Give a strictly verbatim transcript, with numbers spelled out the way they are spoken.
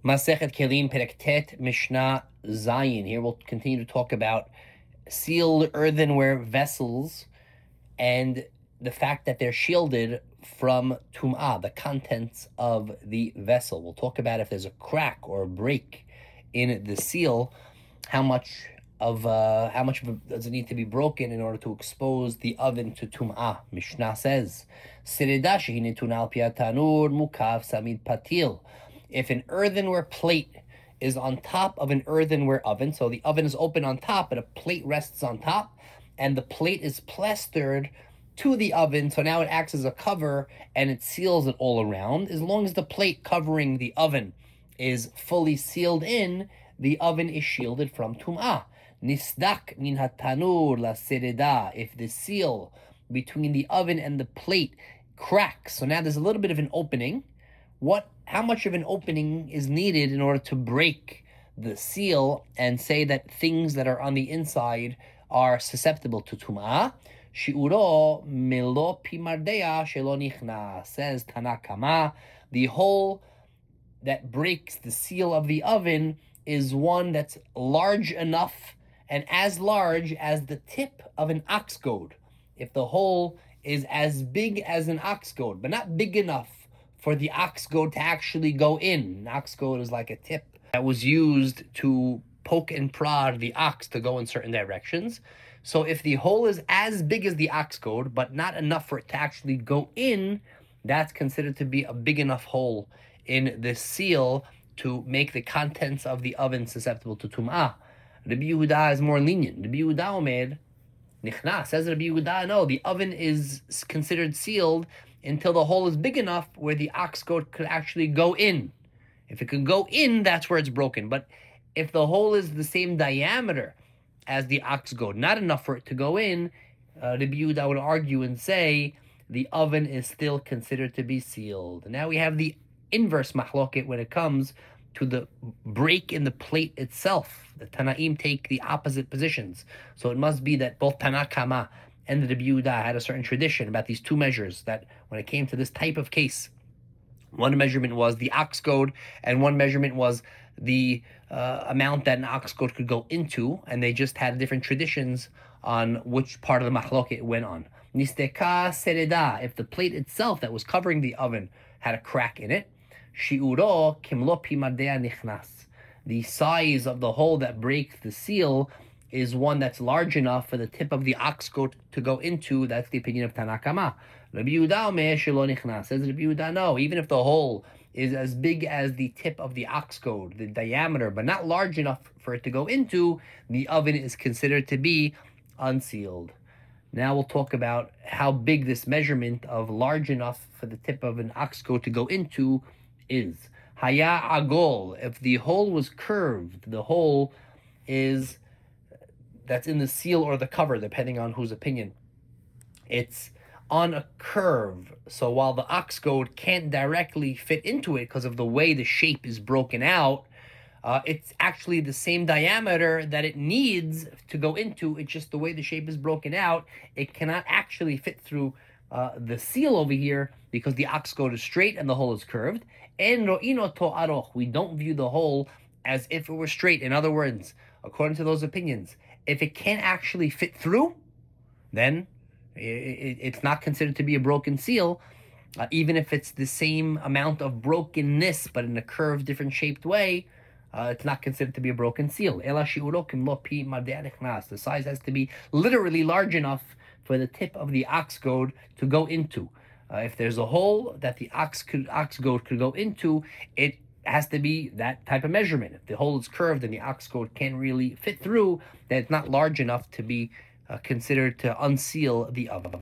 Masechet Kelim Perek Tet Mishnah Zayin. Here we'll continue to talk about sealed earthenware vessels and the fact that they're shielded from tum'ah, the contents of the vessel. We'll talk about if there's a crack or a break in the seal, how much of uh, how much of it does it need to be broken in order to expose the oven to tum'ah. Mishnah says, "Sereda shehi netuna al pi tanur mukav samid patil." If an earthenware plate is on top of an earthenware oven, so the oven is open on top, but a plate rests on top, and the plate is plastered to the oven, so now it acts as a cover and it seals it all around. As long as the plate covering the oven is fully sealed in, the oven is shielded from tum'ah. Nisdak min hatanur la sereda. If the seal between the oven and the plate cracks, so now there's a little bit of an opening. What? How much of an opening is needed in order to break the seal and say that things that are on the inside are susceptible to tum'ah? Shi'uro melo pimardea shelo nichna, says Tana Kama. The hole that breaks the seal of the oven is one that's large enough and as large as the tip of an ox goad. If the hole is as big as an ox goad, but not big enough for the ox goad to actually go in. An ox goad is like a tip that was used to poke and prod the ox to go in certain directions. So if the hole is as big as the ox goad, but not enough for it to actually go in, that's considered to be a big enough hole in the seal to make the contents of the oven susceptible to tum'ah. Rabbi Yehuda is more lenient. Rabbi Yehuda omer, nichna, says Rabbi Yehuda, no, the oven is considered sealed until the hole is big enough where the ox goad could actually go in. If it can go in, that's where it's broken. But if the hole is the same diameter as the ox goad, not enough for it to go in, uh, Rabbi Yehuda would argue and say the oven is still considered to be sealed. Now we have the inverse mahloket when it comes to the break in the plate itself. The Tanaim take the opposite positions. So it must be that both Tana Kama and the Rabbi Yehuda had a certain tradition about these two measures, that when it came to this type of case, one measurement was the ox goad and one measurement was the uh, amount that an ox goad could go into, and they just had different traditions on which part of the mahloket it went on. Nisteka sereda, if the plate itself that was covering the oven had a crack in it, shi'uro kimlo pimardea nichnas, the size of the hole that breaks the seal is one that's large enough for the tip of the ox goad to go into. That's the opinion of Tana Kama. Rabbi Yehuda omer shelo nichnas, says Rabbi Yehuda, no, even if the hole is as big as the tip of the ox goad, the diameter, but not large enough for it to go into, the oven is considered to be unsealed. Now we'll talk about how big this measurement of large enough for the tip of an ox goad to go into is. Haya agol, if the hole was curved, the hole is that's in the seal or the cover, depending on whose opinion. It's on a curve, so while the ox goad can't directly fit into it because of the way the shape is broken out, uh, it's actually the same diameter that it needs to go into. It's just the way the shape is broken out, it cannot actually fit through uh, the seal over here because the ox goad is straight and the hole is curved. En ro'ino to aroch, we don't view the hole as if it were straight. In other words, according to those opinions, if it can't actually fit through, then it's not considered to be a broken seal, uh, even if it's the same amount of brokenness, but in a curved, different shaped way, uh, it's not considered to be a broken seal. The size has to be literally large enough for the tip of the ox goad to go into. Uh, if there's a hole that the ox, could, ox goad could go into, it has to be that type of measurement. If the hole is curved and the ox goad can't really fit through, then it's not large enough to be uh, considered to unseal the oven.